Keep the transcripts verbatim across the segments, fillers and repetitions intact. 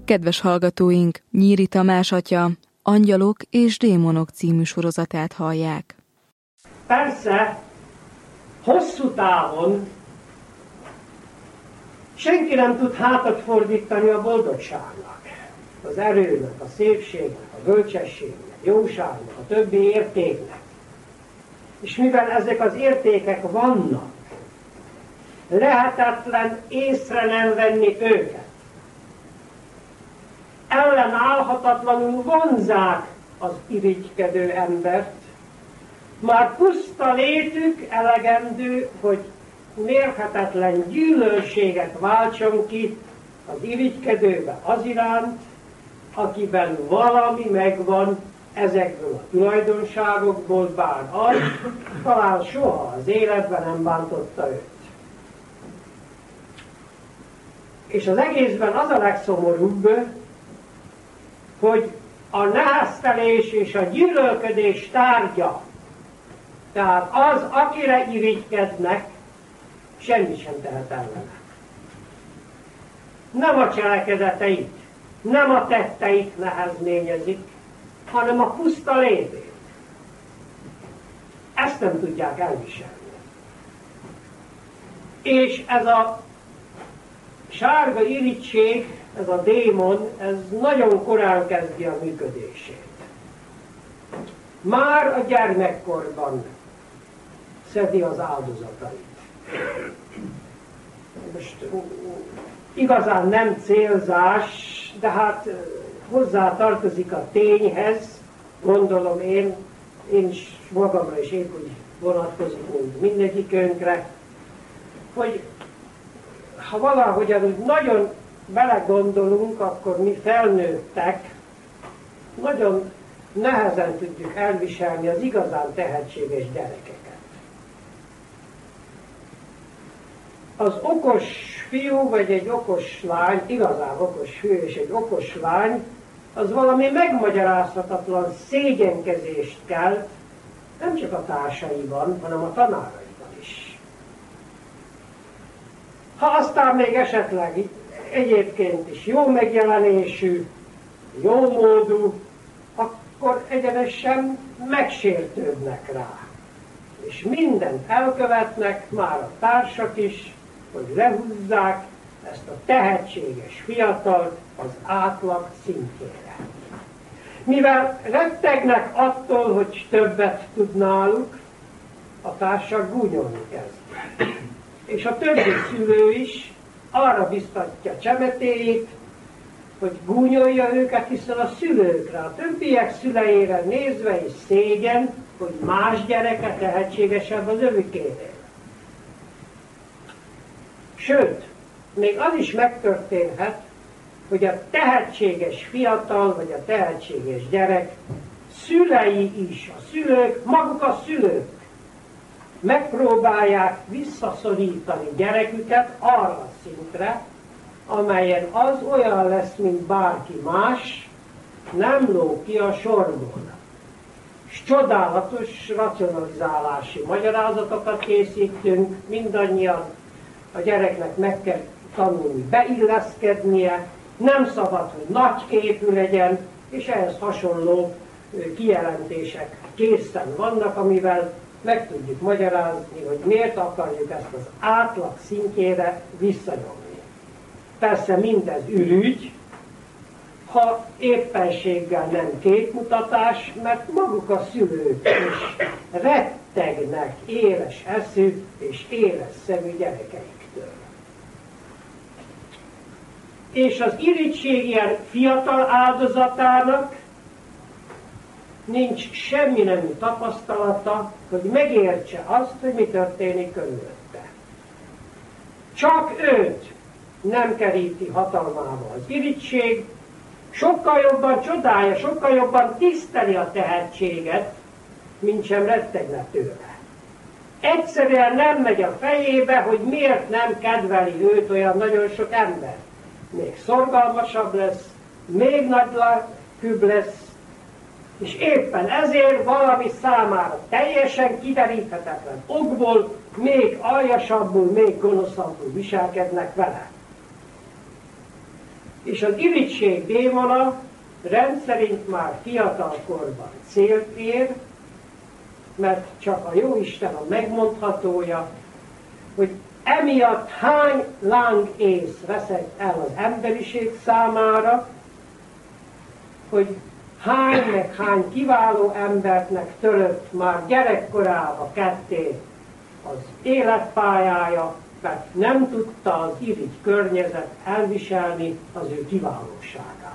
Kedves hallgatóink, Nyíri Tamás atya Angyalok és démonok című sorozatát hallják. Persze, hosszú távon senki nem tud hátat fordítani a boldogságnak, az erőnek, a szépségnek, a bölcsességnek, jóságnak, a többi értéknek. És mivel ezek az értékek vannak, lehetetlen észre nem venni őket. Ellenállhatatlanul vonzák az irigykedő embert. Már puszta létük elegendő, hogy mérhetetlen gyűlölséget váltson ki az irigykedőbe az iránt, akiben valami megvan ezekből a tulajdonságokból, bár az talán soha az életben nem bántotta őt. És az egészben az a legszomorúbb, hogy a neheztelés és a gyűlölködés tárgya, tehát az, akire irigykednek, semmi sem tehet ellene. Nem a cselekedeteit, nem a tetteit nehezményezik, hanem a puszta létét. Ezt nem tudják elviselni. És ez a sárga irigység, ez a démon, ez nagyon korán kezdi a működését. Már a gyermekkorban szedi az áldozatait. Most igazán nem célzás, de hát hozzá tartozik a tényhez, gondolom én, én is magamra is épp úgy vonatkozik, mint mindegyikünkre, hogy ha valahogyan nagyon belegondolunk, akkor mi felnőttek nagyon nehezen tudjuk elviselni az igazán tehetséges gyerekeket. Az okos fiú vagy egy okos lány, igazán okos fiú és egy okos lány, az valami megmagyarázhatatlan szégyenkezést kelt, nem csak a társaiban, hanem a tanáraiban is. Ha aztán még esetleg egyébként is jó megjelenésű, jó módú, akkor egyenesen megsértődnek rá. És mindent elkövetnek, már a társak is, hogy lehúzzák ezt a tehetséges fiatalt az átlag szintjére. Mivel rettegnek attól, hogy többet tud náluk, a társak gúnyolni kezd. És a többi szülő is arra biztatja csemetéjét, hogy gúnyolja őket, hiszen a szülőkre, a többiek szüleire nézve is szégyen, hogy más gyereke tehetségesebb az övükénél. Sőt, még az is megtörténhet, hogy a tehetséges fiatal, vagy a tehetséges gyerek szülei is, a szülők, maguk a szülők megpróbálják visszaszorítani gyereküket arra a szintre, amelyen az olyan lesz, mint bárki más, nem ló ki a sorból. És csodálatos racionalizálási magyarázatokat készítünk, mindannyian a gyereknek meg kell tanulni beilleszkednie, nem szabad, hogy nagyképű legyen, és ehhez hasonló kijelentések készen vannak, amivel meg tudjuk magyarázni, hogy miért akarjuk ezt az átlag szintjére visszanyomni. Persze mindez ürügy, ha éppenséggel nem képmutatás, mert maguk a szülők is rettegnek éles eszű és éles szemű gyerekeiktől. És az irigység ilyen fiatal áldozatának nincs semmi nemű tapasztalata, hogy megértse azt, hogy mi történik körülötte. Csak őt nem keríti hatalmába az irigység, sokkal jobban csodálja, sokkal jobban tiszteli a tehetséget, mint sem rettegne tőle. Egyszerűen nem megy a fejébe, hogy miért nem kedveli őt olyan nagyon sok ember. Még szorgalmasabb lesz, még nagylelkűbb lesz, és éppen ezért valami számára teljesen kideríthetetlen okból még aljasabbul, még gonoszabbul viselkednek vele. És az irigység démona rendszerint már fiatalkorban célt ér, mert csak a Jóisten a megmondhatója, hogy emiatt hány láng ész veszett el az emberiség számára, hogy hány meg hány kiváló embertnek törött már gyerekkorába ketté az életpályája, mert nem tudta az irigy környezet elviselni az ő kiválóságát.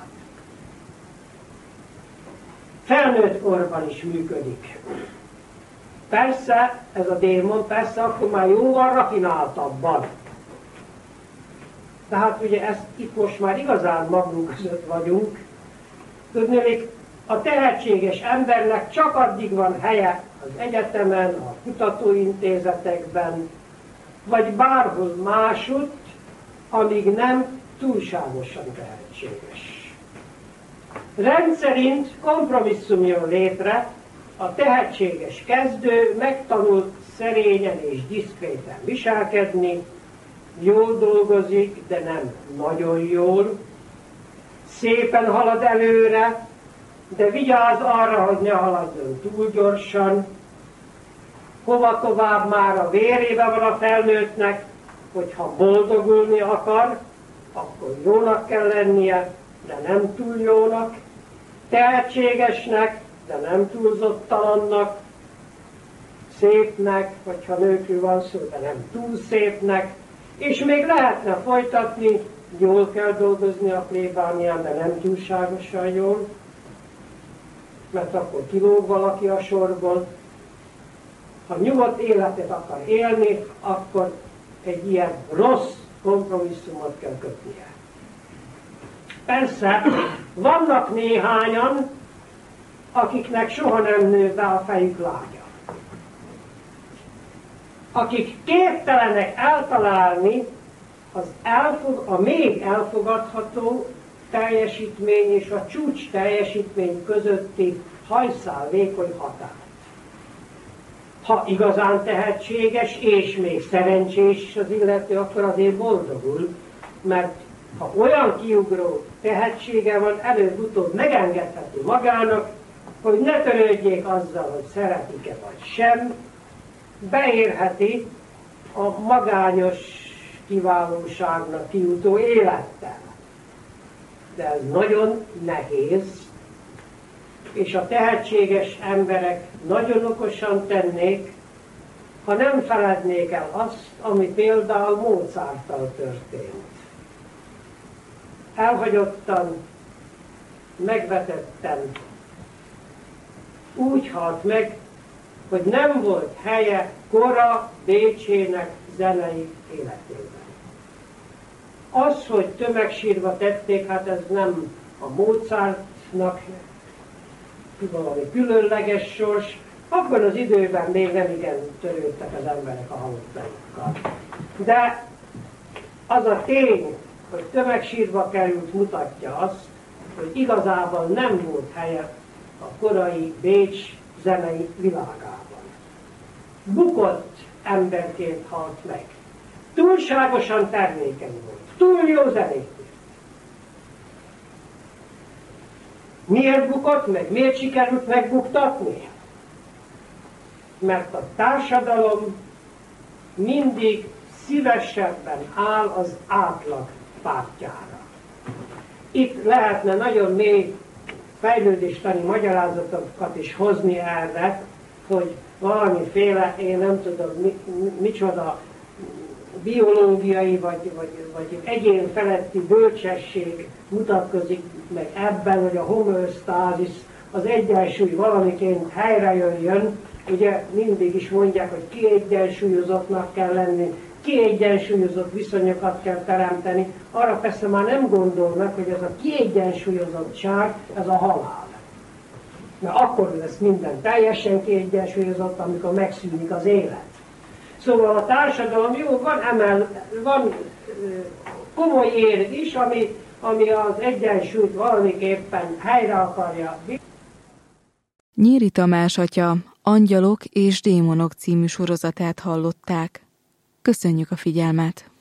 Felnőtt korban is működik. Persze, ez a démon, persze akkor már jóval rafináltabban. Tehát ugye ezt itt most már igazán magunk között vagyunk. Tudnék, a tehetséges embernek csak addig van helye az egyetemen, a kutatóintézetekben, vagy bárhol másutt, amíg nem túlságosan tehetséges. Rendszerint kompromisszum jön létre, a tehetséges kezdő megtanult szerényen és diszkréten viselkedni, jól dolgozik, de nem nagyon jól, szépen halad előre, de vigyáz arra, hogy ne haladjon túl gyorsan, hova tovább már a vérébe van a felnőttnek, hogyha boldogulni akar, akkor jónak kell lennie, de nem túl jónak, tehetségesnek, de nem túlzottalannak, szépnek, hogyha nőkről van szó, de nem túl szépnek, és még lehetne folytatni, jól kell dolgozni a plébánián, de nem túlságosan jól, mert akkor kilóg valaki a sorból. Ha nyugodt életet akar élni, akkor egy ilyen rossz kompromisszumot kell kötnie. Persze, vannak néhányan, akiknek soha nem nő be a fejük lágya. Akik képtelenek eltalálni az elfog, a még elfogadható teljesítmény és a csúcs teljesítmény közötti hajszál vékony határt. Ha igazán tehetséges és még szerencsés az illető, akkor azért boldogul, mert ha olyan kiugró tehetsége van, előbb-utóbb megengedheti magának, hogy ne törődjék azzal, hogy szeretik-e vagy sem, beérheti a magányos kiválóságnak kijutó élettel. De ez nagyon nehéz, és a tehetséges emberek nagyon okosan tennék, ha nem felednék el azt, ami például Mozarttal történt. Elhagyottan, megvetetten, úgy halt meg, hogy nem volt helye kora Bécsének zenei életében. Az, hogy tömegsírva tették, hát ez nem a Mozartnak valami különleges sors, abban az időben még nem igen törődtek az emberek a halottaikkal. De az a tény, hogy tömegsírva került, mutatja azt, hogy igazából nem volt helye a korai Bécs zenei világában. Bukott emberként halt meg. Túlságosan termékeny volt. Túl jó zenét írt. Miért bukott meg? Miért sikerült megbuktatni? Mert a társadalom mindig szívesebben áll az átlag pártjára. Itt lehetne nagyon mély fejlődéstani magyarázatokat is hozni erre, hogy valamiféle, én nem tudom, mi, micsoda biológiai vagy, vagy, vagy egyén feletti bölcsesség mutatkozik meg ebben, hogy a homeosztázis, az egyensúly valamiként helyre jöjjön. Ugye mindig is mondják, hogy kiegyensúlyozottnak kell lenni, kiegyensúlyozott viszonyokat kell teremteni. Arra persze már nem gondolnak, hogy ez a kiegyensúlyozottság, ez a halál. Mert akkor lesz minden teljesen kiegyensúlyozott, amikor megszűnik az élet. Szóval a társadalom jó, van, emel, van komoly ér is, ami, ami az egyensúlyt valamiképpen helyre akarja. Nyíri Tamás atya Angyalok és démonok című sorozatát hallották. Köszönjük a figyelmet!